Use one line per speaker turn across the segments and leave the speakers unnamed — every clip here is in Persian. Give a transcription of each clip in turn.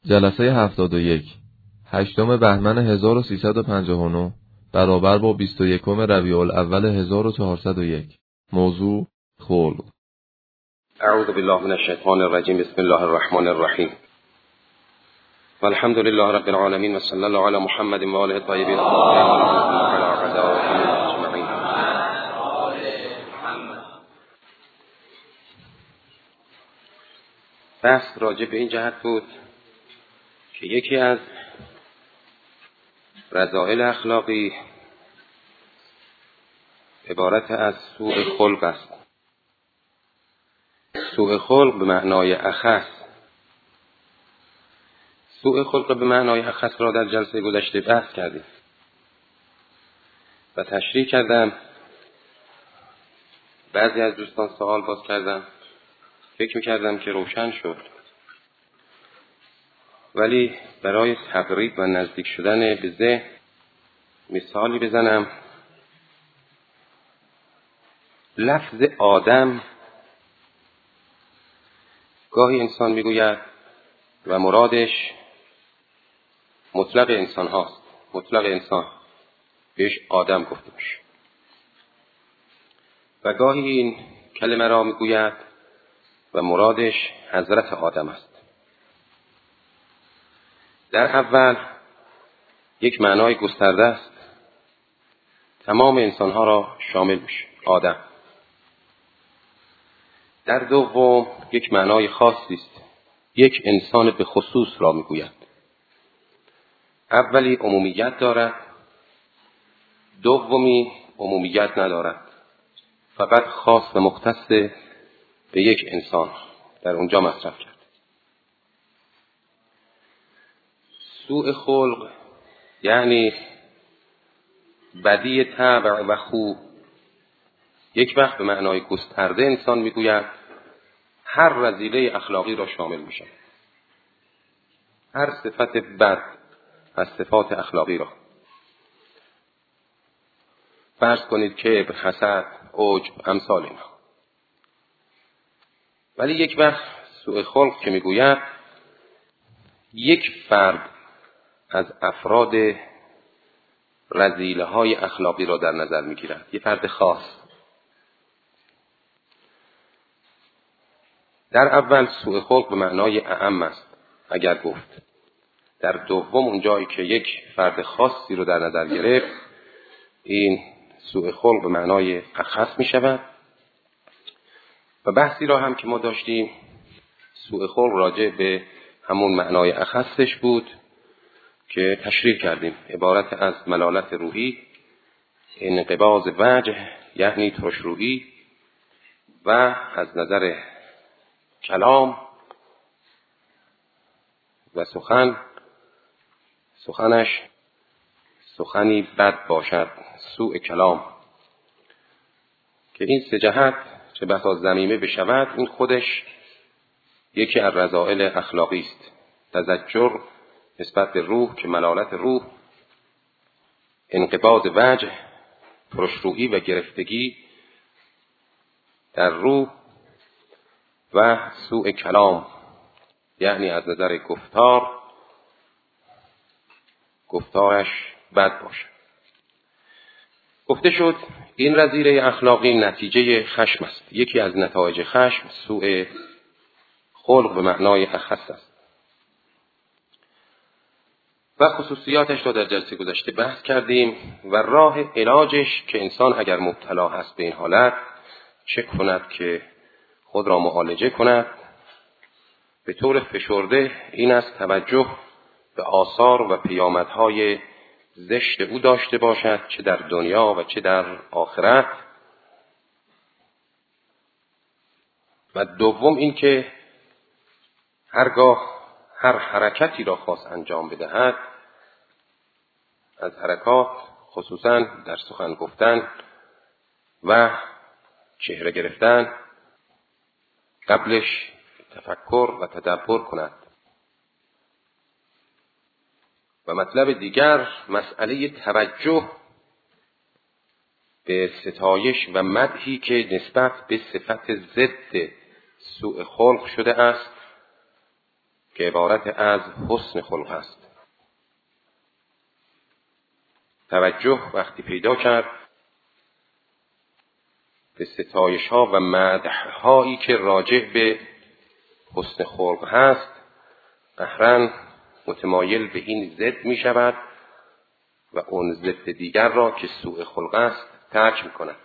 جلسه 71 8 بهمن 1359 برابر با 21 ربیع الاول 1401. موضوع خلق.
اعوذ بالله من الشیطان الرجیم. بسم الله الرحمن الرحیم. والحمد لله رب العالمین و صلی الله علی محمد و آله الطیبین الطاهرین و رحمة الله علی اعدائهم اجمعین. بحث راجع به این جهت بود که یکی از رذائل اخلاقی عبارت از سوء خلق است. سوء خلق به معنای اخص. سوء خلق به معنای اخص را در جلسه گذشته بحث کردیم و تشریح کردم. بعضی از دوستان سوال باز کردم، فکر می‌کردم که روشن شد، ولی برای تقریب و نزدیک شدن به ذهن مثالی بزنم. لفظ آدم گاهی انسان میگوید و مرادش مطلق انسان هاست. مطلق انسان بهش آدم گفته میشه و گاهی این کلمه را میگوید و مرادش حضرت آدم است. در اول یک معنای گسترده است، تمام انسانها را شامل میشه، آدم. در دوم یک معنای خاصی است، یک انسان به خصوص را میگوید. اولی عمومیت دارد، دومی عمومیت ندارد، فقط خاص و مختص به یک انسان در اونجا مصرف کرد. سوء خلق یعنی بدی طبع و خو. یک وقت به معنای گسترده انسان میگوید هر رذیله اخلاقی را شامل میشه، هر صفت بد از صفات اخلاقی را. فرض کنید که به حسد، عجب، امثال اینا. ولی یک وقت سوء خلق که میگوید یک فرد از افراد رذیله های اخلاقی را در نظر میگیرد، یک فرد خاص. در اول سوء خلق به معنای اعم است اگر گفت. در دوم اون جایی که یک فرد خاصی رو در نظر گرفت، این سوء خلق به معنای اخص می شود. و بحثی را هم که ما داشتیم، سوء خلق راجع به همون معنای اخصش بود که تشریح کردیم. عبارت از ملالت روحی، انقباض وجه یعنی ترش روحی، و از نظر کلام و سخنش سخنی بد باشد، سوء کلام. که این سه جهت چه بسا ذمیمه بشود، این خودش یکی از رذائل اخلاقی است. تزجر نسبت به روح که ملالت روح، انقباض وجه، ترشرویی و گرفتگی در روح، و سوء کلام یعنی از نظر گفتارش بد باشه. گفته شد این رذیله اخلاقی نتیجه خشم است. یکی از نتایج خشم سوء خلق به معنای اخص است و خصوصیاتش را در جلسه گذشته بحث کردیم و راه علاجش که انسان اگر مبتلا هست به این حالت چه کند که خود را معالجه کند به طور فشرده. این است توجه به آثار و پیامدهای زشت او داشته باشد، چه در دنیا و چه در آخرت. و دوم این که هرگاه هر حرکتی را خواست انجام بدهد، از حرکات خصوصا در سخن گفتن و چهره گرفتن قبلش تفکر و تدبر کند. و مطلب دیگر مسئله توجه به ستایش و مدحی که نسبت به صفت ضد سوء خلق شده است که عبارت از حسن خلق است. توجه وقتی پیدا کرد به ستایش ها و مدح هایی که راجع به حسن خلق هست، قهرن متمایل به این ضد می شود و اون ضد دیگر را که سوء خلق است ترک می کند.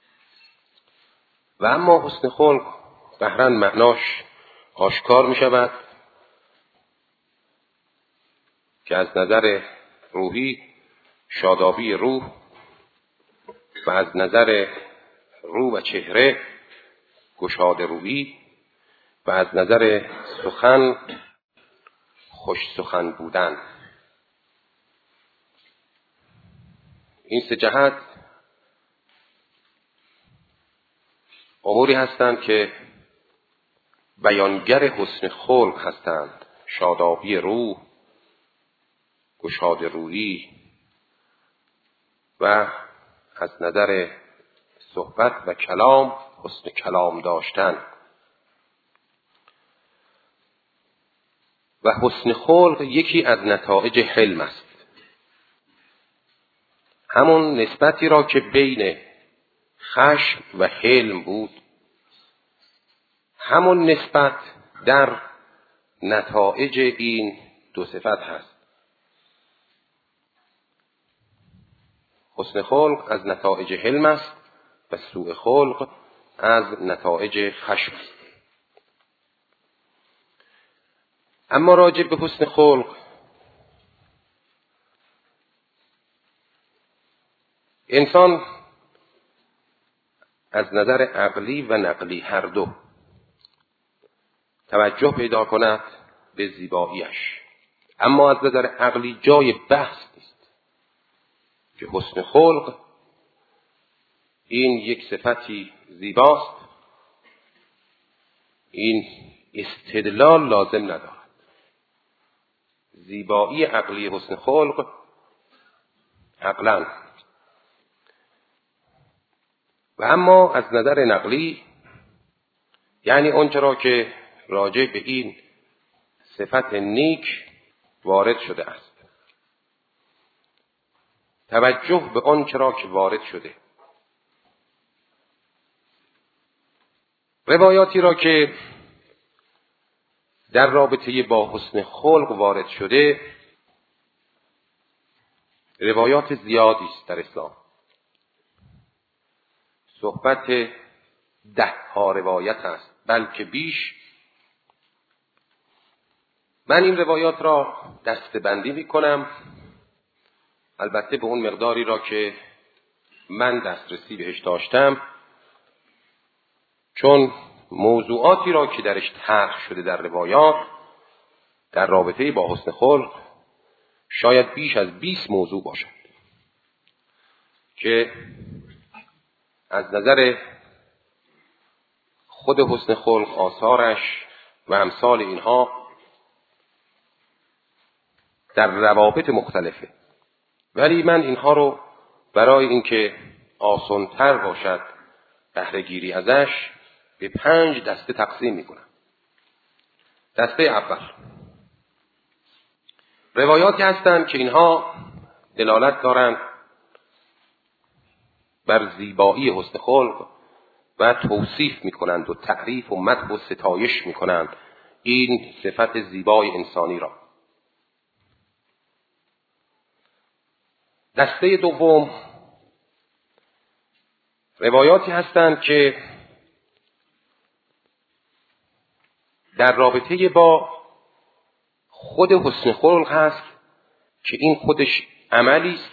و اما حسن خلق قهرن معناش آشکار می شود که از نظر روحی شادابی روح و از نظر رو و چهره گشاد روحی و از نظر سخن خوش سخن بودن. این سه جهت اموری هستند که بیانگر حسن خلق هستند: شادابی روح، گشاد روحی و از نظر صحبت و کلام حسن کلام داشتن. و حسن خلق یکی از نتایج حلم است، همون نسبتی را که بین خشم و حلم بود، همون نسبت در نتایج این دو صفت هست. حسن خلق از نتایج حلم است و سوء خلق از نتایج خشم است. اما راجع به حسن خلق، انسان از نظر عقلی و نقلی هر دو توجه پیدا کند به زیباییش، اما از نظر عقلی جای بحث نیست که حسن خلق این یک صفتی زیباست، این استدلال لازم ندارد. زیبایی عقلی حسن خلق عقلاً، و اما از نظر نقلی یعنی آنچه را که راجع به این صفت نیک وارد شده است، توجه به آنچه را که وارد شده، روایاتی را که در رابطه با حسن خلق وارد شده، روایات زیادی است در اسلام. صحبت 10 روایت است، بلکه بیش. من این روایات را دسته‌بندی می‌کنم، البته به اون مقداری را که من دسترسی بهش داشتم، چون موضوعاتی را که درش طرح شده در روایات در رابطه با حسن خلق شاید بیش از 20 موضوع باشد که از نظر خود حسن خلق، آثارش و امثال اینها در روابط مختلفه، ولی من اینها رو برای اینکه آسان‌تر باشد بهره گیری ازش به 5 دسته تقسیم میکنم. دسته اول روایاتی هستند که اینها دلالت دارند بر زیبایی حسن خلق و توصیف میکنند و تعریف و مدح و ستایش میکنند این صفت زیبای انسانی را. دسته دوم روایاتی هستند که در رابطه با خود حسن خلق هست که این خودش عملی است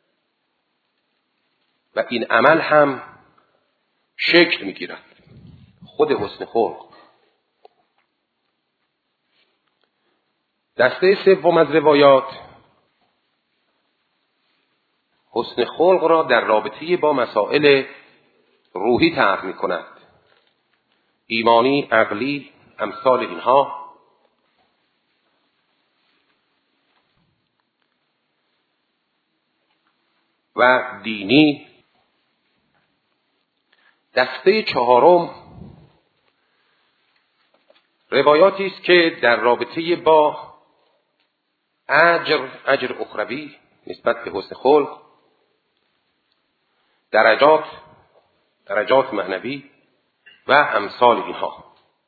و این عمل هم شکل میگیرد، خود حسن خلق. دسته سوم از روایات حسن خلق را در رابطه با مسائل روحی طرح می‌کند، ایمانی، عقلی، امثال اینها. و دینی. دسته چهارم روایاتی است که در رابطه با اجر اخروی نسبت به حسن خلق، درجات معنوی و امثال اینها.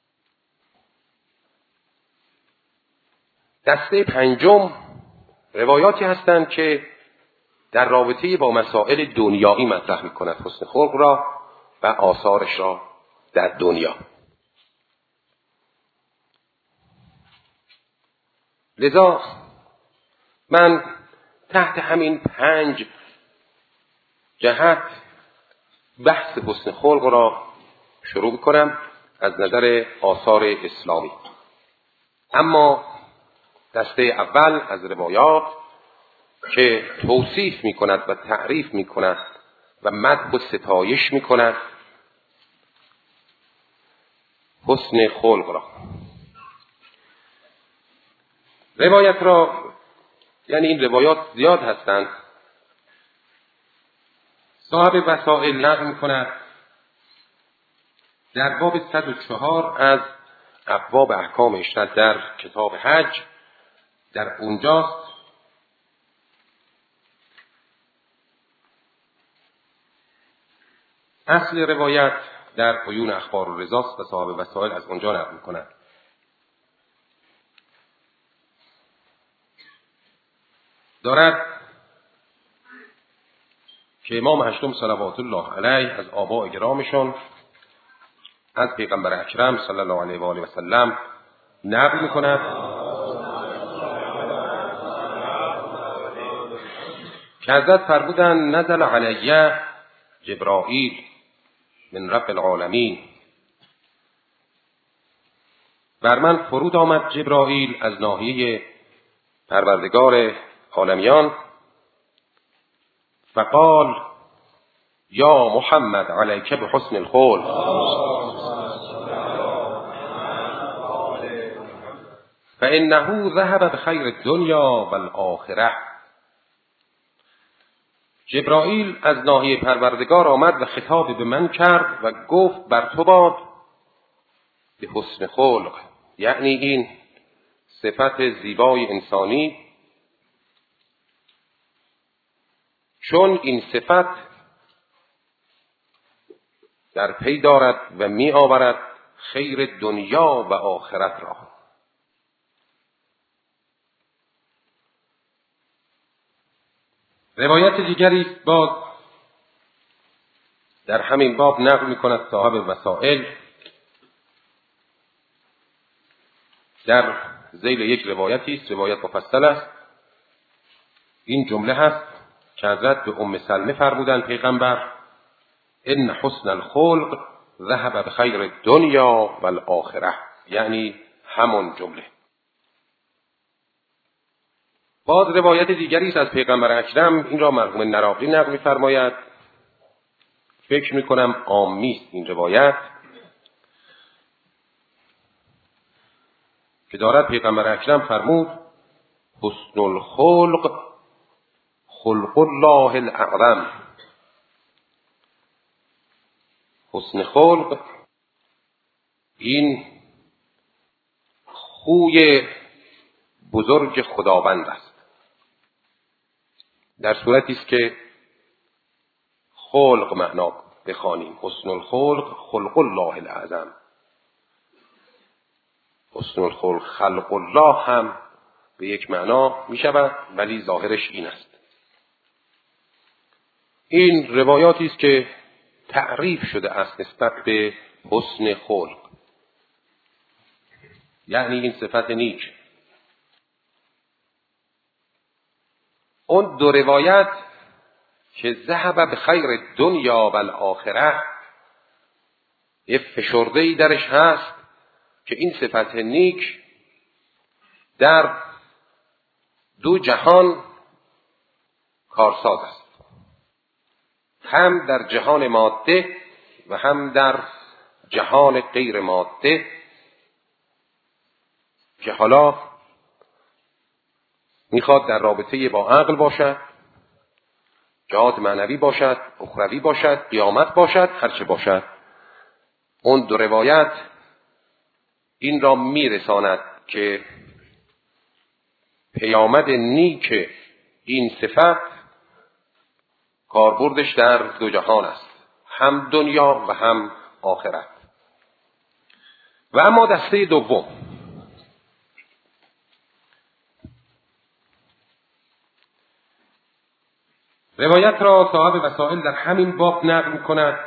دسته پنجم روایاتی هستند که در رابطه با مسائل دنیایی مطرح می‌کند حسن خلق را و آثارش را در دنیا. لذا من تحت همین 5 جهت بحث حسن خلق را شروع می‌کنم از نظر آثار اسلامی. اما دسته اول از روایات که توصیف می‌کند و تعریف می‌کند و مدح و ستایش می‌کند حسن خلق را. روایت را، یعنی این روایات زیاد هستند، صاحب وسائل نقل می‌کند در باب 104 از ابواب احکام عشرت در کتاب حج، در اونجاست اصل روایت در عیون اخبار و رضاست و صاحب وسائل از اونجا نقل می‌کند. دارد که امام هشتم صلوات الله علیه از آباء کرامشون از پیغمبر اکرم صلی الله علیه و آله و سلم نقل می‌کند که حضرت فرمودند نزل علی جبرائیل من رب العالمین، بر من فرود آمد جبرائیل از ناحیه پروردگار عالمیان، فقال یا محمد علیک بحسن الخلق، فانه ذهب بخیر الدنیا والآخرة. جبرائیل از ناحیه پروردگار آمد و خطاب به من کرد و گفت بر تو باد به حسن خلق، یعنی این صفت زیبای انسانی، چون این صفت در پی دارد و می آورد خیر دنیا و آخرت را. روایت دیگری است باز در همین باب نقل می کند صاحب وسائل در ذیل یک روایتی است، روایت مفصل است. این جمله هست که حضرت به ام سلمه فرمودند پیغمبر ان حسن الخلق ذهب بخیر الدنیا والآخرة، یعنی همون جمله. باز روایت دیگری است از پیغمبر اکرم، این را مرحوم نراقی نقل می‌فرماید، فکر می‌کنم عامی است این روایت، که دارد پیغمبر اکرم فرمود حسن الخلق خلق الله الاعظم. حسن خلق این خوی بزرگ خداوند است، در صورتی است که خلق معنا بخوانیم. حسن الخلق خلق الله الاعظم، حسن الخلق خلق الله هم به یک معنا می شود، ولی ظاهرش این است. این روایاتی است که تعریف شده است نسبت به حسن خلق، یعنی این صفت نیک. اون 2 روایت که ذهب بخیر الدنیا والآخرة، یه فشرده‌ای درش هست که این صفت نیک در 2 جهان کارساز است، هم در جهان ماده و هم در جهان غیر ماده، که حالا میخواد در رابطه با عقل باشد، جهات معنوی باشد، اخروی باشد، قیامت باشد، هرچه باشد. اون 2 روایت این را میرساند که پیامد نیک این صفت کاربردش در دو جهان است، هم دنیا و هم آخرت. و اما دسته دوم، روایت را صاحب وسائل در همین باب نقل می‌کند.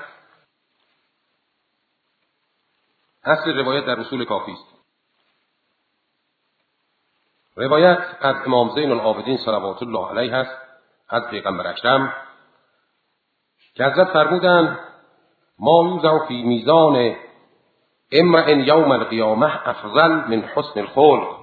اصل روایت در اصول کافی است. روایت از امام زین العابدین صلوات الله علیه است، از پیغمبر اکرم، که حضرت فرمودند ما یوضع فی میزان امرئ یوم القیامه افضل من حسن الخلق.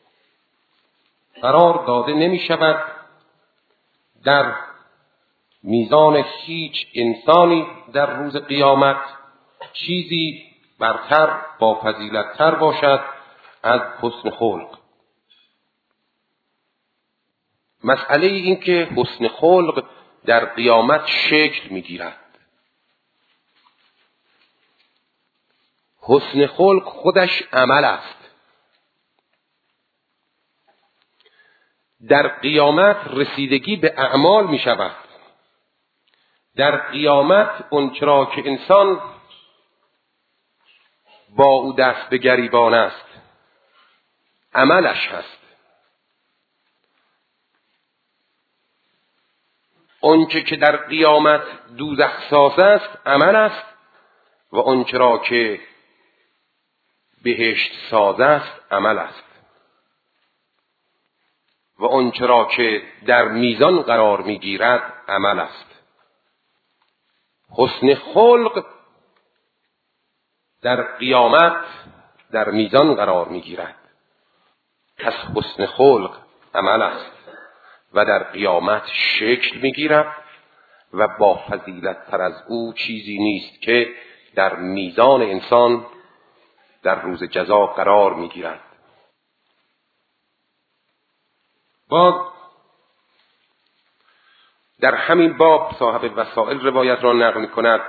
قرار داده نمی شود در میزان هیچ انسانی در روز قیامت چیزی برتر با فضیلت‌تر باشد از حسن خلق. مسئله این که حسن خلق در قیامت شکل می‌گیرد. حسن خلق خودش عمل است. در قیامت رسیدگی به اعمال می شود. در قیامت اونچه را که انسان با او دست به گریبان است عملش هست. اونچه که در قیامت دوزخ ساز است عمل است و اونچه را که بهشت ساز است عمل است و آنچه را که در میزان قرار میگیرد عمل است. حسن خلق در قیامت در میزان قرار میگیرد. پس حسن خلق عمل است و در قیامت شکل میگیرد و با فضیلت تر از او چیزی نیست که در میزان انسان در روز جزا قرار میگیرد. باز در همین باب صاحب وسائل روایت را نقل می‌کند.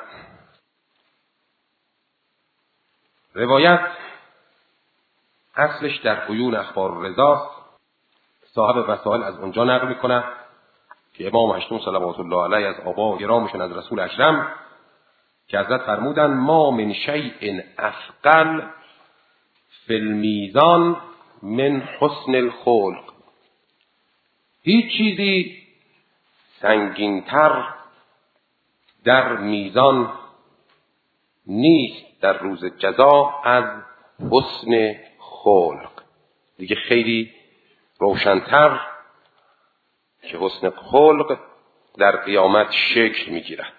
روایت اصلش در عیون اخبار رضا، صاحب وسائل از اونجا نقل می‌کند که امام هشتم صلوات الله علیه از آبا و گرامشون از رسول اکرم که حضرت فرمودند ما من شیء اثقل فی المیزان من حسن الخلق. هیچ چیزی سنگین‌تر در میزان نیست در روز جزا از حسن خلق. دیگه خیلی روشن‌تر که حسن خلق در قیامت شکل می‌گیرد.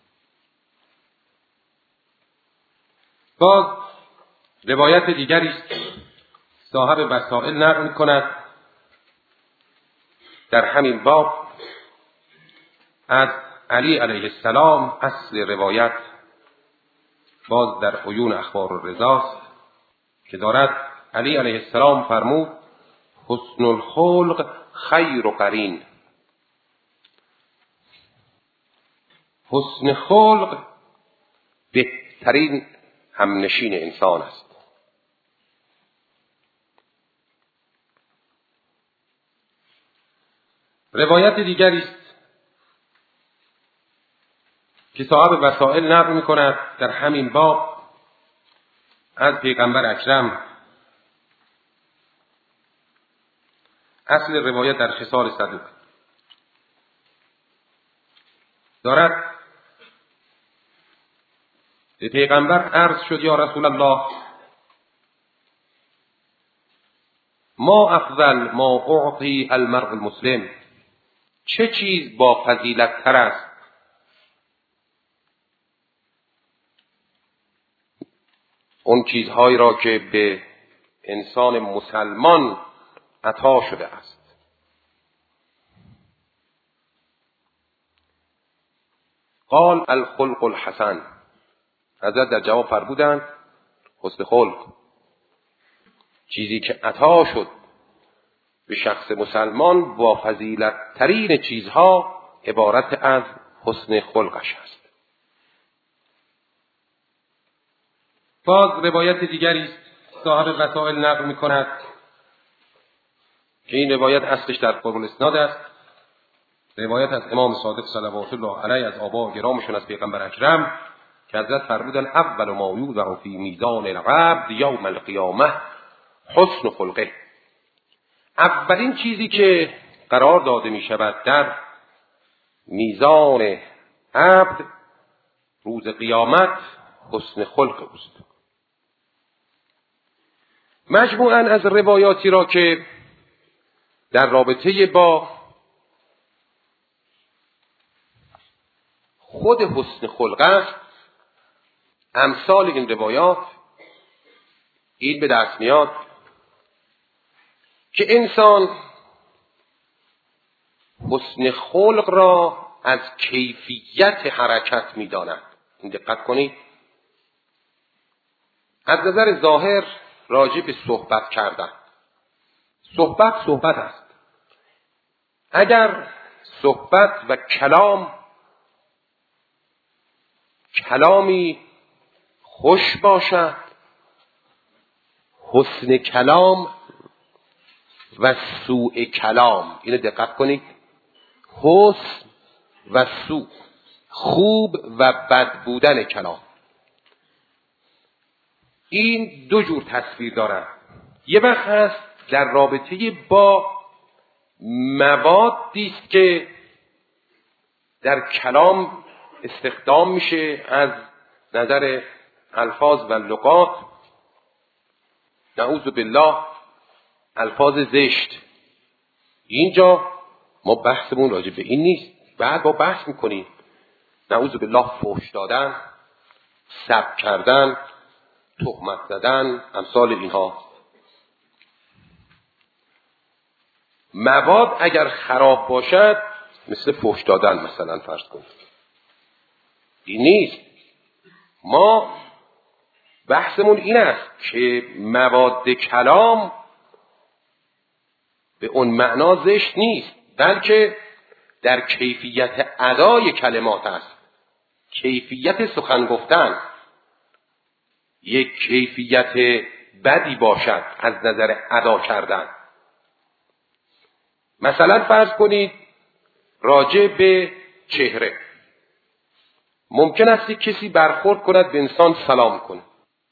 باز روایت دیگری است صاحب وسائل نقل می‌کند در همین باب از علی علیه السلام. اصل روایت باز در عیون اخبار الرضا که دارد علی علیه السلام فرمود حسن الخلق خیر و قرین. حسن خلق بهترین همنشین انسان است. روایت دیگری است که صاحب وسائل نقل می‌کند در همین باب از پیغمبر اکرم. اصل روایت در خصال صدوق دارد به پیغمبر عرض شد یا رسول الله ما افضل ما اعطی المرء المسلم. چه چیز با فضیلت تر است اون چیزهایی را که به انسان مسلمان عطا شده است؟ قال الخلق الحسن. حضرت در جواب فرمودند حسن خلق. چیزی که عطا شد به شخص مسلمان با فضیلت ترین چیزها عبارت از حسن خلقش است. باز روایت دیگری است صاحب وسائل نقل می‌کند که این روایت اصلش در قرب‌الاسناد است. روایت از امام صادق صلوات الله علیه از آبا گرامشون از پیغمبر اکرم که حضرت فرمودن اول ما یوضع فی میزان العبد یوم القیامه حسن خلقه. اولین چیزی که قرار داده می شود در میزان عبد روز قیامت حسن خلق اوست. مجموعاً از روایاتی را که در رابطه با خود حسن خلق است، امثال این روایات این به دست میاد که انسان حسن خلق را از کیفیت حرکت می‌داند. این دقت کنید. از نظر ظاهر راجع به صحبت کردن، صحبت است. اگر صحبت و کلامی خوش باشد، حسن کلام و سوء کلام، اینو دقت کنید. حسن و سوء، خوب و بد بودن کلام، این دو جور تصویر دارن. یه وقت هست در رابطه با موادی است که در کلام استخدام میشه از نظر الفاظ و لغات، نعوذ بالله الفاظ زشت. اینجا ما بحثمون راجع به این نیست. بعد با بحث میکنیم نعوذ بالله فحش دادن، سب کردن، تهمت زدن، امثال اینها. مواد اگر خراب باشد مثل فحش دادن مثلا فرض کنید، این نیست. ما بحثمون این است که مواد کلام به اون معنا زشت نیست، بلکه در کیفیت ادای کلمات است. کیفیت سخن گفتن یک کیفیت بدی باشد از نظر ادا کردن. مثلا فرض کنید راجع به چهره، ممکن است کسی برخورد کند به انسان سلام کنه،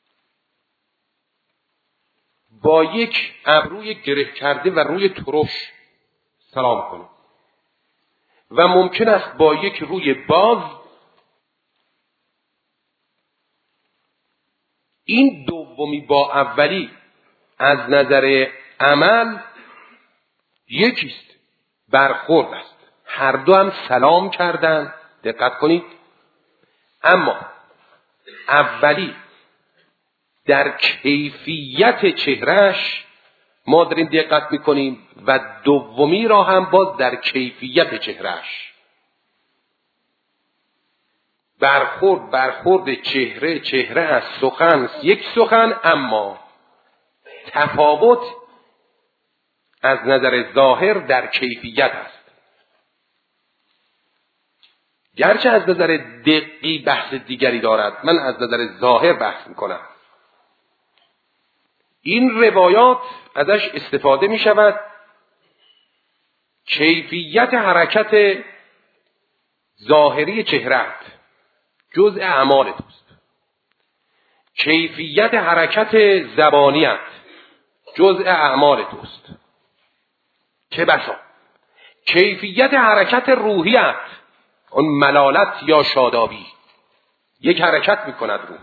با یک ابروی گره کرده و روی ترش سلام کنه، و ممکن است با یک روی باز. این دومی با اولی از نظر عمل یکیست، برخورد است، هر دو هم سلام کردن. دقت کنید. اما اولی در کیفیت چهرهش ما داریم دقت میکنیم و دومی را هم باز در کیفیت چهرهش. برخورد چهره از سخن یک سخن، اما تفاوت از نظر ظاهر در کیفیت است. گرچه از نظر دقیق بحث دیگری دارد، من از نظر ظاهر بحث میکنم. این روایات ازش استفاده می شود کیفیت حرکت ظاهری چهرهت جزء اعمال توست، کیفیت حرکت زبانیت جزء اعمال توست. چه بسا کیفیت حرکت روحیت، اون ملالت یا شادابی، یک حرکت می کند روح،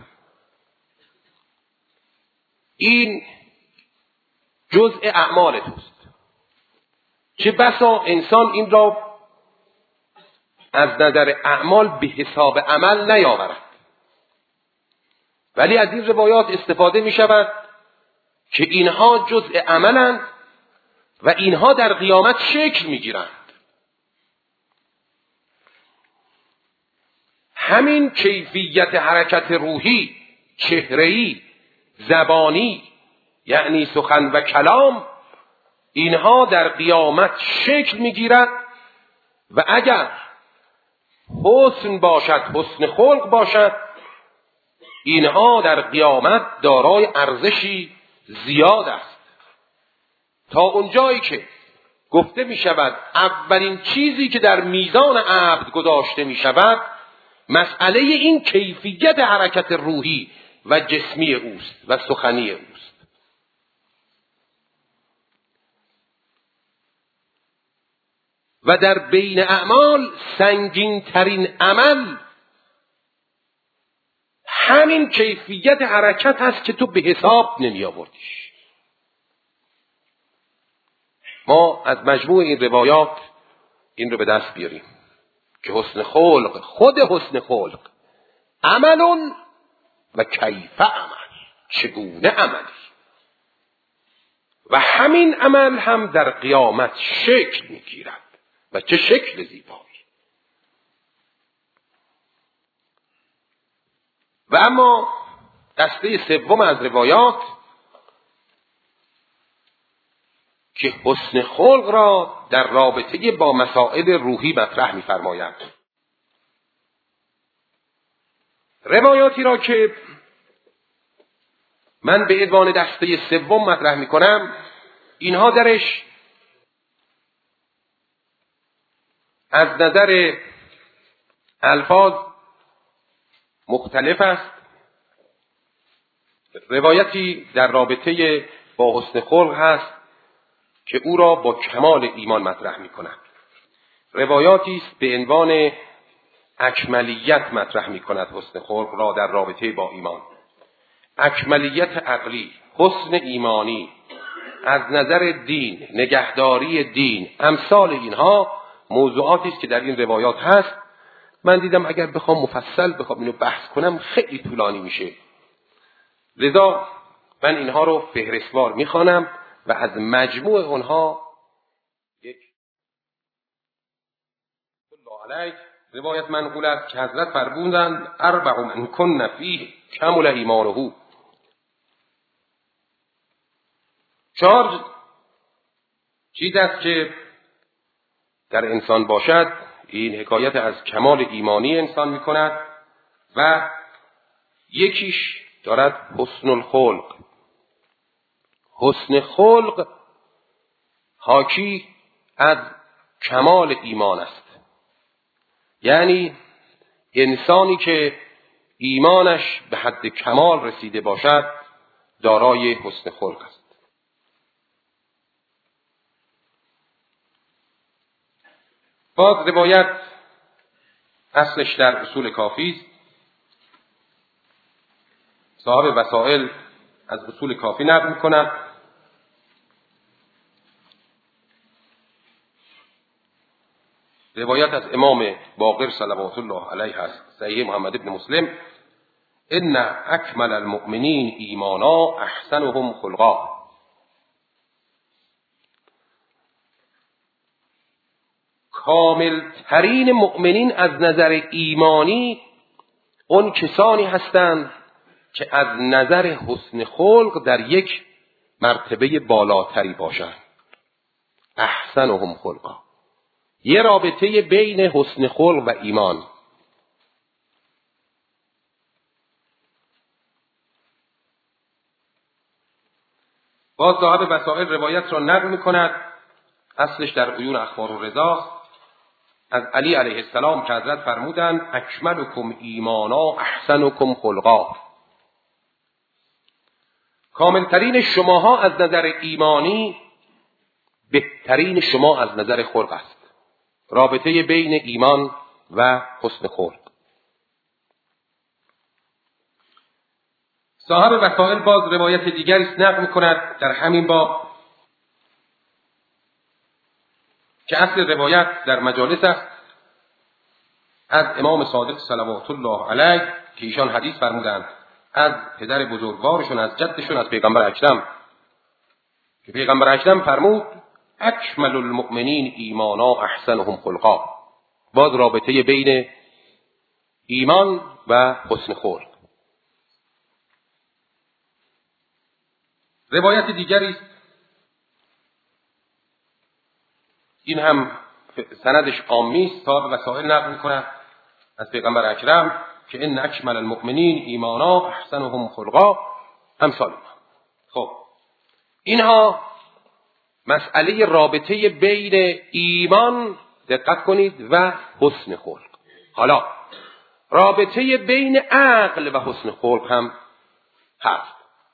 این جزء اعمال توست. چه بسا انسان این را از نظر اعمال به حساب عمل نیاورد، ولی از این روایات استفاده می شود که اینها جزء عملند و اینها در قیامت شکل می گیرند. همین کیفیت حرکت روحی، چهره‌ای، زبانی، یعنی سخن و کلام، اینها در قیامت شکل میگیرد و اگر حسن باشد، حسن خلق باشد، اینها در قیامت دارای ارزشی زیاد است، تا اونجایی که گفته می شود اولین چیزی که در میزان عبد گذاشته می شود مسئله این کیفیت حرکت روحی و جسمی اوست و سخنی اوست. و در بین اعمال سنگین ترین عمل همین کیفیت حرکت هست که تو به حساب نمی آوردیش. ما از مجموع این روایات این رو به دست بیاریم که حسن خلق، خود حسن خلق، عمل و کیف عمل، چگونه عملی، و همین عمل هم در قیامت شکل میگیرد و چه شکل زیبایی. و اما دسته سوم از روایات که حسن خلق را در رابطه با مسائل روحی مطرح می‌فرماید. روایاتی را که من به عنوان دسته سوم مطرح می‌کنم، اینها درش از نظر الفاظ مختلف است. روایتی در رابطه با حسن خلق هست که او را با کمال ایمان مطرح می‌کند. روایاتی است به عنوان اکملیت مطرح می‌کند حسن خلق را در رابطه با ایمان. اکملیت عقلی، حسن ایمانی، از نظر دین، نگهداری دین، امثال اینها موضوعاتی است که در این روایات هست. من دیدم اگر بخوام مفصل اینو بحث کنم خیلی طولانی میشه، لذا من اینها رو فهرستوار میخوانم و از مجموع اونها یک الله علیه روایت منقول است که حضرت فرمودند اربع من کن فیه کمل ایمانه. 4 چیز است که در انسان باشد، این حکایت از کمال ایمانی انسان میکند و یکیش دارد حسن الخلق. حسن خلق حاکی از کمال ایمان است، یعنی انسانی که ایمانش به حد کمال رسیده باشد دارای حسن خلق است. باز روایت اصلش در اصول کافی است. صاحب وسائل از اصول کافی نقل می‌کند. روایت از امام باقر صلوات الله علیه است، صحیح محمد بن مسلم: ان اکمل المؤمنین ایمانا احسنهم خلقا. کامل ترین مؤمنین از نظر ایمانی اون کسانی هستند که از نظر حسن خلق در یک مرتبه بالاتری باشند. احسنهم خلقا، یه رابطه بین حسن خلق و ایمان. باز صاحب وسائل روایت را نقل می‌کند، اصلش در عیون اخبار الرضا از علی علیه السلام که حضرت فرمودند اکملکم ایمانا احسنکم خلقا. کاملترین شماها از نظر ایمانی بهترین شما از نظر خلق است. رابطه بین ایمان و حسن خلق. صاحب وسائل باز روایت دیگری نقل می‌کند در همین باب که اصل روایت در مجالس است از امام صادق صلوات الله علیه که ایشان حدیث فرمودند از پدر بزرگوارشون، از جدشون، از پیغمبر اکرم، که پیغمبر اکرم فرمود اکمل المؤمنین ایمانا احسنهم خلقا. باز رابطه بین ایمان و حسن خلق. روایت دیگری است، این هم سندش عامی است، صاحب وسائل نقل می‌کند از پیغمبر اکرم که ان اکمل المؤمنین ایمانا احسنهم خلقا امثال. خب اینها مسئله رابطه بین ایمان، دقت کنید، و حسن خلق. حالا رابطه بین عقل و حسن خلق هم هست.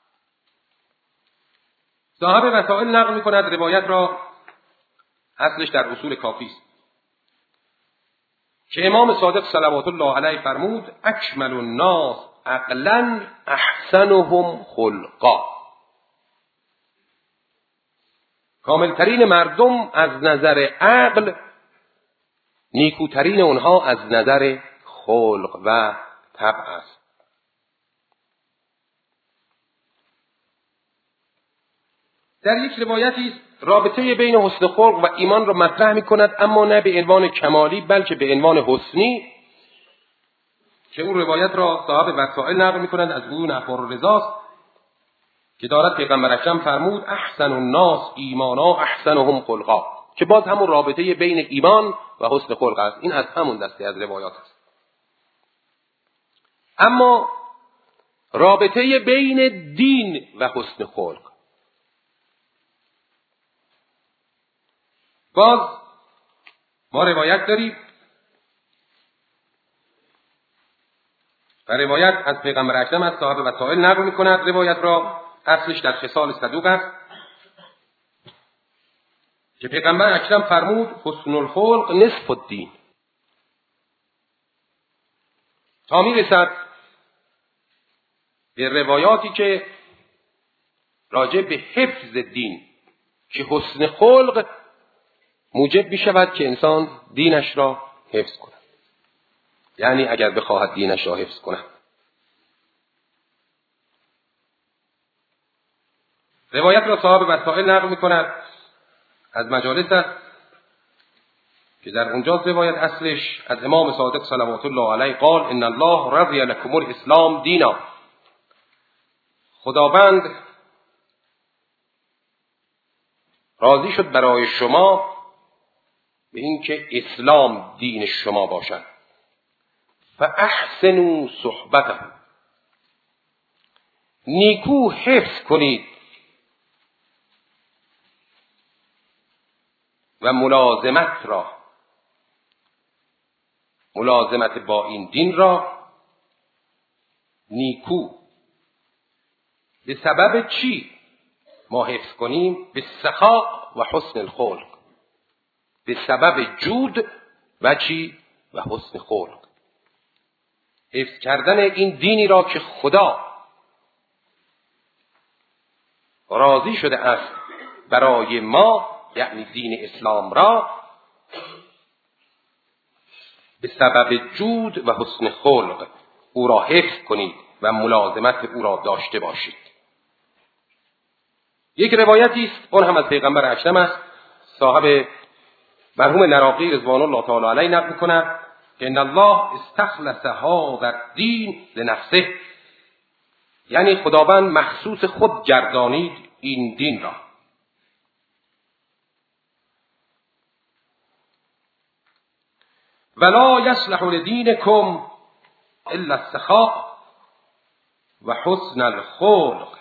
صاحب وسائل نقل می‌کند روایت را، اصلش در اصول کافی است، که امام صادق صلوات الله علیه فرمود: اکمل الناس عقلا احسنهم خلقا. کاملترین مردم از نظر عقل، نیکوترین اونها از نظر خلق و طبع است. در یک روایتی رابطه بین حسن خلق و ایمان را مطرح می‌کند، اما نه به عنوان کمالی بلکه به عنوان حسنی، که اون روایت را صاحب وسائل نقل می‌کند از ابن اخبار الرضا که دارد پیغمبر اکرم فرمود: احسن الناس ایمانا احسنهم خلقا، که باز همون رابطه بین ایمان و حسن خلق است. این از همون دسته از روایات است. اما رابطه بین دین و حسن خلق، باز ما روایت داریم و روایت از پیغمبر اکرم از صاحب وسائل نقل می‌کند. روایت را اصلش در خصال صدوق است که پیغمبر اکرم فرمود: حسن الخلق نصف الدین. تا می‌رسد به روایاتی که راجع به حفظ دین، که حسن خلق موجب می‌شود که انسان دینش را حفظ کند، یعنی اگر بخواهد دینش را حفظ کند. روایت را صاحب وسائل نقل می‌کند از مجالس است که در اونجا روایت اصلش از امام صادق صلوات الله علیه قال: ان الله رضی لکم الاسلام دینا. خداوند راضی شد برای شما به اینکه اسلام دین شما باشد. فاحسنوا صحبته، نیکو حفظ کنید و ملازمت با این دین را نیکو. به سبب چی ما حفظ کنیم؟ به سخا و حسن الخلق، به سبب جود و چی؟ و حسن خلق. حفظ کردن این دینی را که خدا راضی شده است برای ما، یعنی دین اسلام را، به سبب جود و حسن خلق او را حفظ کنید و ملازمت او را داشته باشید. یک روایتی است، اون هم از پیغمبر اکرم است، صاحب مرحوم نراقی رضوان الله تعالی علیه نقل می‌کند که ان الله استخلص هذا الدین لنفسه، یعنی خداوند مخصوص خود گردانید این دین را. ولا یصلح لدینکم الا السخاء و حسن الخلق،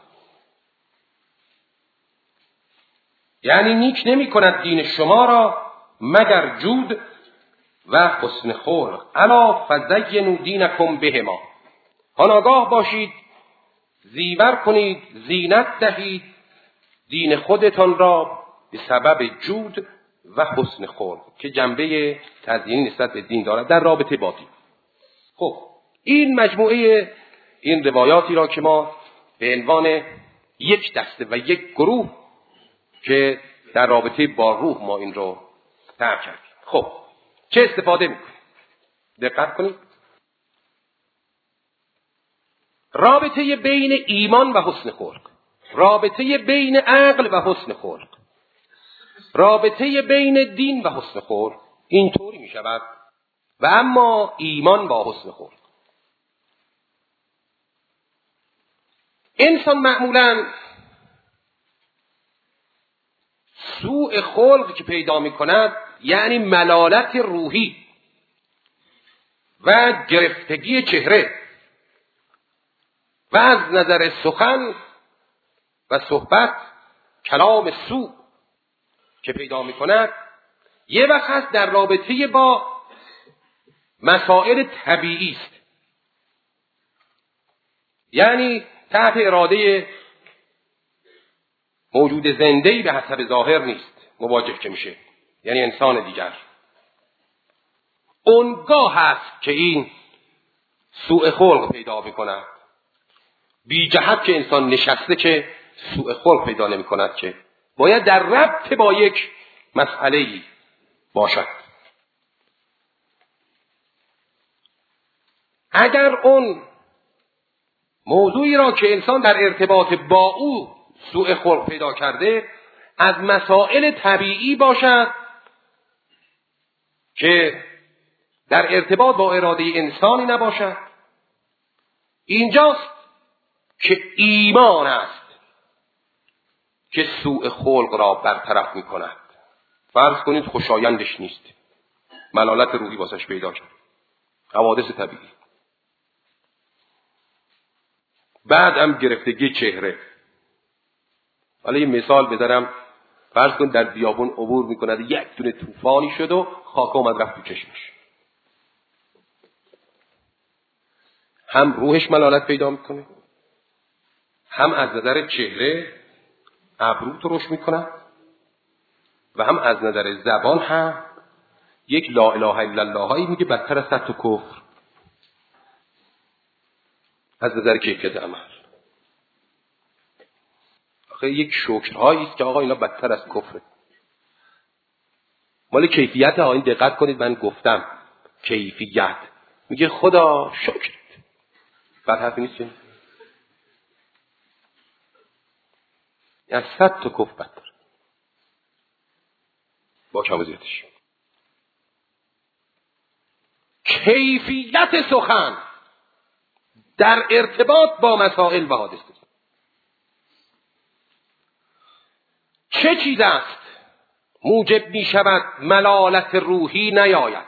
یعنی نیک نمی کند دین شما را مگر جود و حسن خلق. الا فزینوا دینکم بهما، آگاه باشید، زیور کنید، زینت دهید دین خودتان را به سبب جود و حسن خلق، که جنبه تزیینی نسبت به دین دارد در رابطه با دین. خب این مجموعه این روایاتی را که ما به عنوان یک دسته و یک گروه که در رابطه با روح ما این رو طرح کردیم. خب چه استفاده میکنیم؟ دقت کنید. رابطه بین ایمان و حسن خلق، رابطه بین عقل و حسن خلق، رابطه بین دین و حسن خلق اینطوری می شود. و اما ایمان با حسن خلق، انسان معمولاً سوء خلق که پیدا می کند، یعنی ملالت روحی و گرفتگی چهره و از نظر سخن و صحبت کلام سوء که پیدا می‌کند یه وقت هست در رابطه با مسائل طبیعی است، یعنی تحت اراده موجود زنده‌ای به حسب ظاهر نیست مواجه که میشه، یعنی انسان دیگر. اونگاه هست که این سوء خلق پیدا می‌کند. بی جهت که انسان نشسته که سوء خلق پیدا نمی‌کند، که باید در ربط با یک مسئله‌ای باشد. اگر اون موضوعی را که انسان در ارتباط با او سوء خلق پیدا کرده از مسائل طبیعی باشد که در ارتباط با اراده انسانی نباشد، اینجاست که ایمان است که سوء خلق را برطرف می کند. فرض کنید خوشایندش نیست، ملالت روحی واسش پیدا شد، حوادث طبیعی، بعد هم گرفتگی چهره. حالا یه مثال بذارم، فرض کن در بیابون عبور میکند، یک دونه طوفانی شد و خاک اومد رفت تو چشمش. هم روحش ملالت پیدا میکنه، هم از نظر چهره ابرو ترش میکنه، و هم از نظر زبان هم یک لا اله الا الله هایی میگه بدتر از 100 تا کفر از نظر کیفیت عمل. آخه یک شکرهایی است که آقا اینا بدتر از کفره. مال کیفیت ها، این دقت کنید، من گفتم کیفیت، میگه خدا شکرت، بعد حرفی نیست که از 100 تا کفر بدتر با کم زیادش. کیفیت سخن در ارتباط با مسائل و حادثه چه چیز است موجب می شود ملالت روحی نیاید،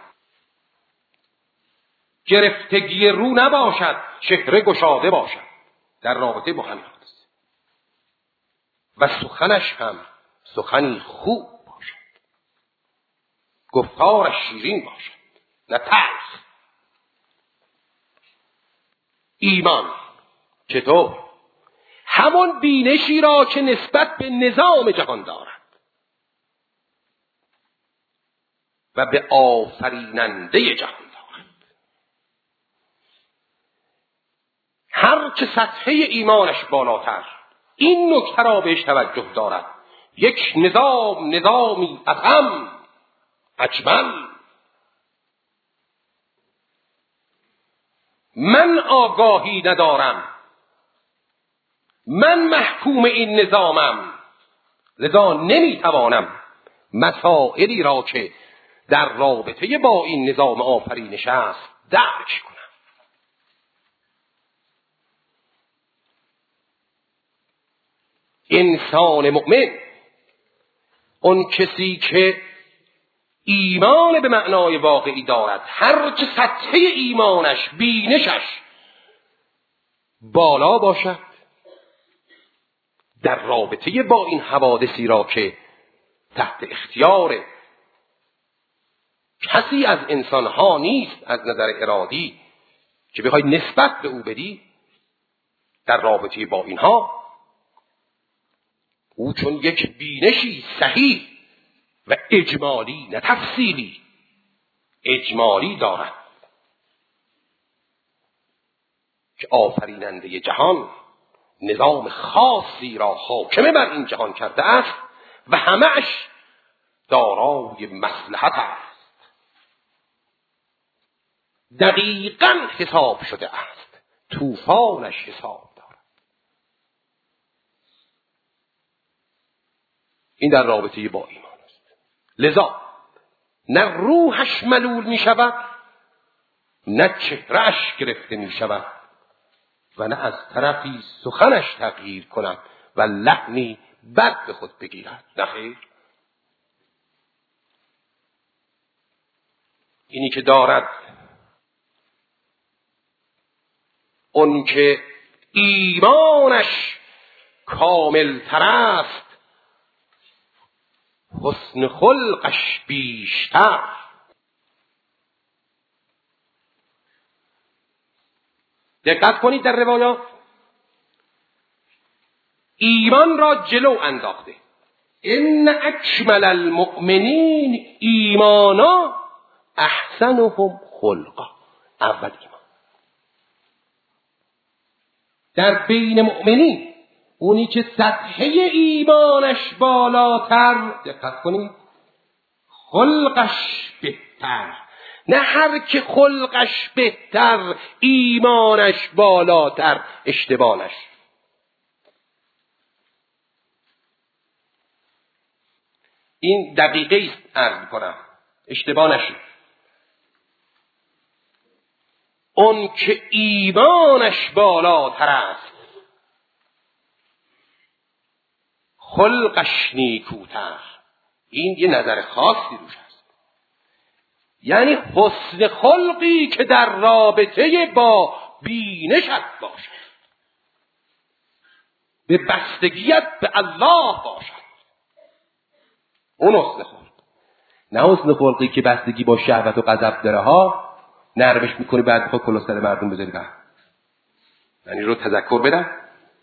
گرفتگی رو نباشد، چهره گشاده باشد در رابطه با همین حادثه، و سخنش هم سخنی خوب باشد، گفتارش شیرین باشد نه تلخ. ایمان چطور؟ همون بینشی را که نسبت به نظام جهان دارد و به آفریننده جهان دارد. هر که سطح ایمانش بالاتر این نکته را بهش توجه دارد، یک نظامی اتم اجمل. من آگاهی ندارم، من محکوم این نظامم، لذا نمیتوانم مسائلی را که در رابطه با این نظام آفرینش است درک کنم. انسان مؤمن، اون کسی که ایمان به معنای واقعی دارد، هر چه سطح ایمانش، بینشش بالا باشد، در رابطه با این حوادثی را که تحت اختیار کسی از انسانها نیست از نظر ارادی که بخوای نسبت به او بدی، در رابطه با اینها او چون یک بینشی صحیح و اجمالی نه تفصیلی، اجمالی دارد که آفریننده جهان نظام خاصی را حاکم بر این جهان کرده است و همه‌اش دارای مصلحت است، دقیقاً حساب شده است، طوفانش حساب دارد. این در رابطه با ایمان است. لذا نه روحش ملول می شود، نه چهرهش گرفته می شود، و نه از طرفی سخنش تغییر کند و لحنی بد به خود بگیرد. نه خیر، اینی که دارد اون که ایمانش کامل تر است حسن خلقش بیشتر. دقت کنید در روایات ایمان را جلو انداخته. ان اکمل المؤمنین ایمانا احسنهم خلقا. اول ایمان در بین مؤمنین، اونی که سطحه ایمانش بالاتر، دقت کنید، خلقش بهتر. نه هر که خلقش بهتر ایمانش بالاتر اشتباهش. این دقیقه است عرض کنم، اشتباه نشید. اون که ایمانش بالاتر است خلقش نیکوتر. این یه نظر خاصی روش هست. یعنی حسن خلقی که در رابطه با بینشت باشد، به بستگیت به الله باشد، اون حسن خلق. نه حسن خلقی که بستگی با شهوت و غضب داره ها، نرمش میکنه بعد بخواد کلاه سر مردم بذاری بعد. یعنی رو تذکر بدن.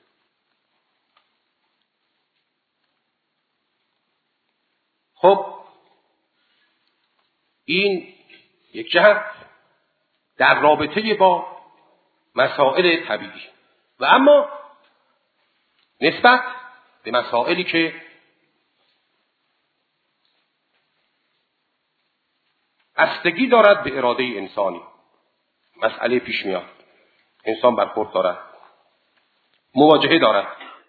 خب این یک جهت در رابطه با مسائل طبیعی. و اما نسبت به مسائلی که بستگی دارد به اراده انسانی، مسئله پیش میاد، انسان برخورد دارد، مواجهه دارد.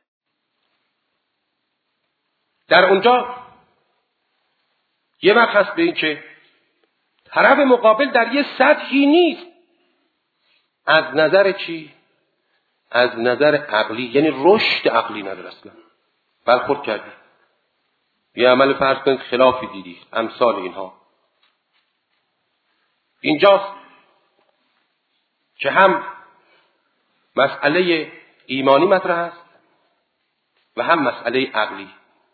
در اونجا یه وقت هست به این که طرف مقابل در یه سطحی نیست. از نظر چی؟ از نظر عقلی، یعنی رشد عقلی نداره اصلا. برخورد کردی، یه عمل فرض کنید خلافی دیدی، امثال اینها. اینجاست که هم مسئله ایمانی مطرح است و هم مسئله عقلی.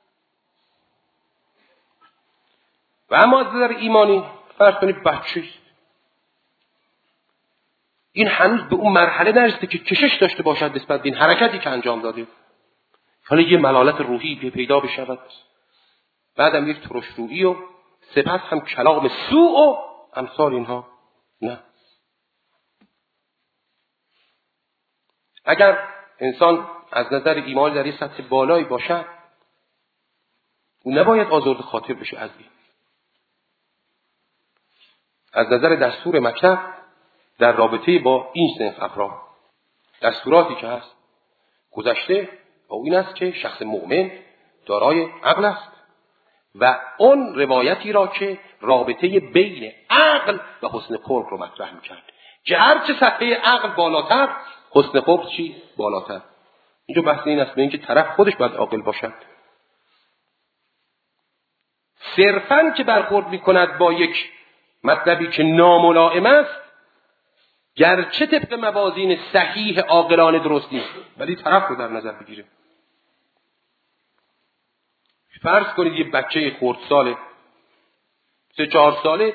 و اما از نظر ایمانی فرض کنید بچه‌ای، این هنوز به اون مرحله نرسیده که کشش داشته باشد نسبت به این حرکتی که انجام داده. حالا یه ملالت روحی پیدا بشود، بعدم یک ترش رویی و سپس هم کلام سوء و امثال اینها. نه، اگر انسان از نظر ایمان در یه سطح بالایی باشد، او نباید آزرده خاطر بشه از این. از نظر دستور مکتب در رابطه با این صنف افراد، دستوراتی که هست گذشته با این است که شخص مؤمن دارای عقل است و اون روایتی را که رابطه بین عقل و حسن خلق رو مطرح می‌کرد، که هرچه سطح عقل بالاتر حسن خلق چی بالاتر. اینجا بحث این است به این که طرف خودش باید عاقل باشد. صرفاً که برخورد می‌کند با یک مطلبی که ناملائم است، گرچه طبق موازین صحیح عاقلانه درست نیست، ولی طرف رو در نظر بگیره. فرض کنید یه بچه خردسال 3-4 ساله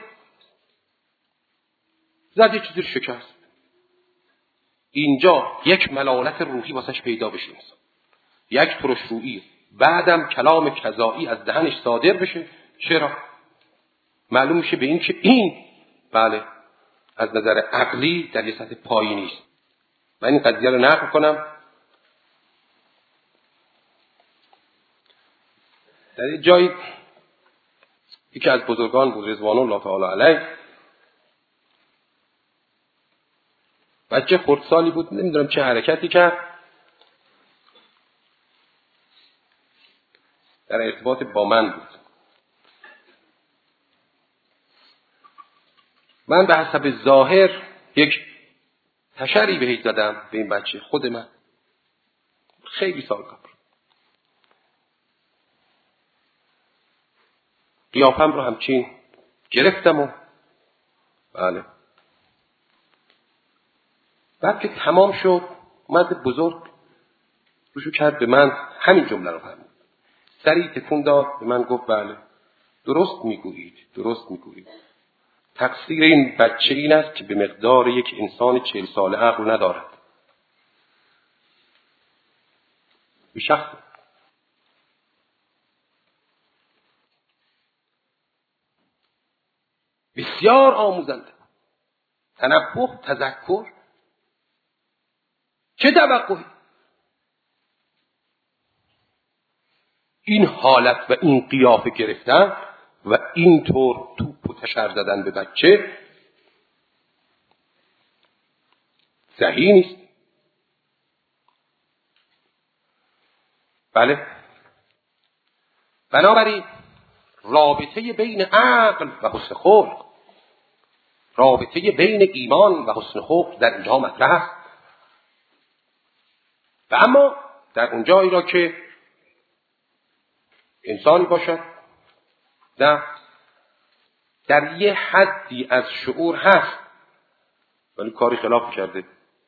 زد یه چیزی رو شکست. اینجا یک ملالت روحی واسش پیدا بشه، یک ترش رویی، بعدم کلام کذایی از دهنش صادر بشه. چرا؟ معلوم میشه به این که این بله از نظر عقلی در یه سطح پایینی است. من این قضیه رو نقل کنم. در یک جایی یکی از بزرگان بود رضوان الله تعالی علیه، بچه خردسالی بود، نمیدونم چه حرکتی کرد در ارتباط با من بود. من به حسب ظاهر یک تشری بهش زدم به این بچه، خود من خیلی سال قبل. قیافم رو همچین گرفتم و بله. بعد که تمام شد مرد بزرگ روشو کرد به من، همین جمله رو فرمود، سری تکون داد به من، گفت بله درست میگویید. تقصیر این بچه این است که به مقدار یک انسان 40 ساله عقل ندارد. به شخص بسیار آموزنده. تنبه، تذکر، چه توقعی؟ این حالت و این قیافه گرفتن و اینطور توپ و تشر زدن به بچه صحیح نیست. بله، بنابراین رابطه بین عقل و حسن خلق، رابطه بین ایمان و حسن خلق در اینجا مطرح است. و اما در اونجایی را که انسانی باشد در یه حدی از شعور هست ولی کاری خلاف کرده،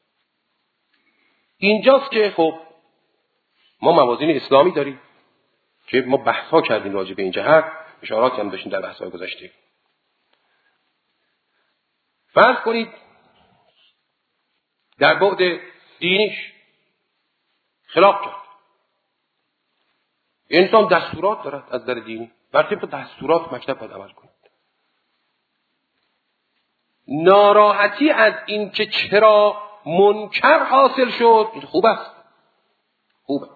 اینجاست که خب ما موازین اسلامی داریم که ما بحث‌ها کردیم راجع به این جهت، اشاراتی هم داشتیم در بحث‌های گذشته. فرض کنید در بعد دینیش خلاف کرد. انسان دستورات دارد از در دینی، بر طبق دستورات مکتب باید عمل کنید. ناراحتی از این که چرا منکر حاصل شد این خوب است، خوبه.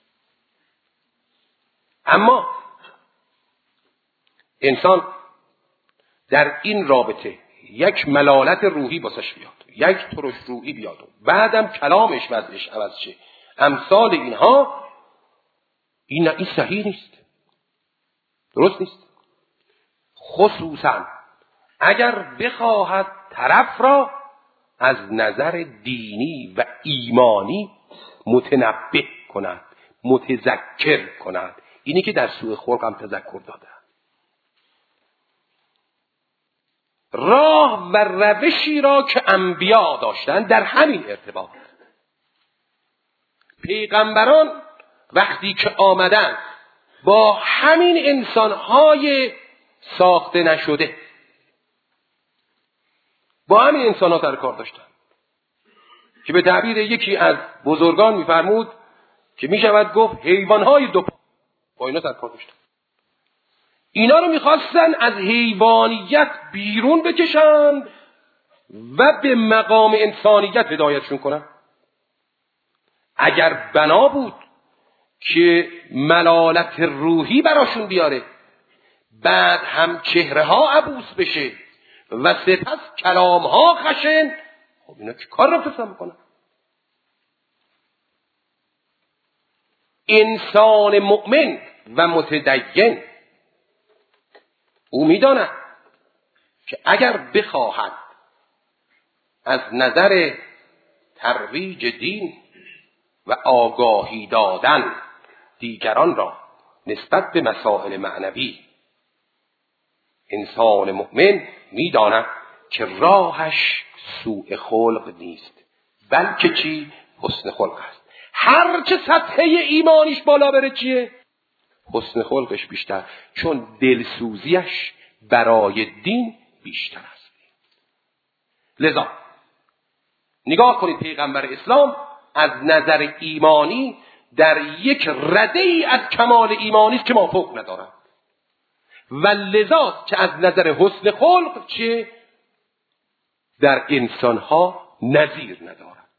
اما انسان در این رابطه یک ملالت روحی باسش بیاد، یک ترش روحی بیاد، بعدم کلامش وضعش عوض شه، امثال اینها، این صحیح نیست، درست نیست. خصوصا اگر بخواهد طرف را از نظر دینی و ایمانی متنبه کند، متذکر کند. اینی که در سوء خلق هم تذکر داده. راه و روشی را که انبیا داشتن در همین ارتباط، پیغمبران وقتی که آمدن با همین انسانهای ساخته نشده، با همین انسانها سر کار داشتن که به تعبیر یکی از بزرگان می‌فرمود که میشود گفت حیوانهای دو پا، با اینا سر کار داشتن. اینا رو میخواستن از حیوانیت بیرون بکشند و به مقام انسانیت هدایتشون کنن. اگر بنا بود که ملالت روحی براشون بیاره، بعد هم چهره ها عبوس بشه و سپس کلام ها خشن، خب اینا که کار را پسند میکنن. انسان مؤمن و متدین او میداند که اگر بخواهد از نظر ترویج دین و آگاهی دادن دیگران را نسبت به مسائل معنوی، انسان مؤمن میداند که راهش سوء خلق نیست، بلکه چی؟ حسن خلق است. هرچه سطح ایمانیش بالا بره چیه؟ حسن خلقش بیشتر، چون دلسوزیش برای دین بیشتر است. لذا نگاه کنید، پیغمبر اسلام از نظر ایمانی در یک رده‌ای از کمال ایمانی است که مافوق ندارد، و لذا که از نظر حسن خلق چه در انسانها نظیر ندارد.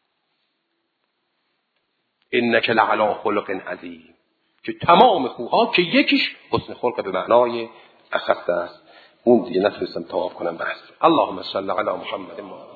انک لعلی خلق عظیم، که تمام خوها که یکیش حسن خلق به معنای اخص است. اون دیگه نتونستم تواب کنم بحث. اللهم صل علی محمد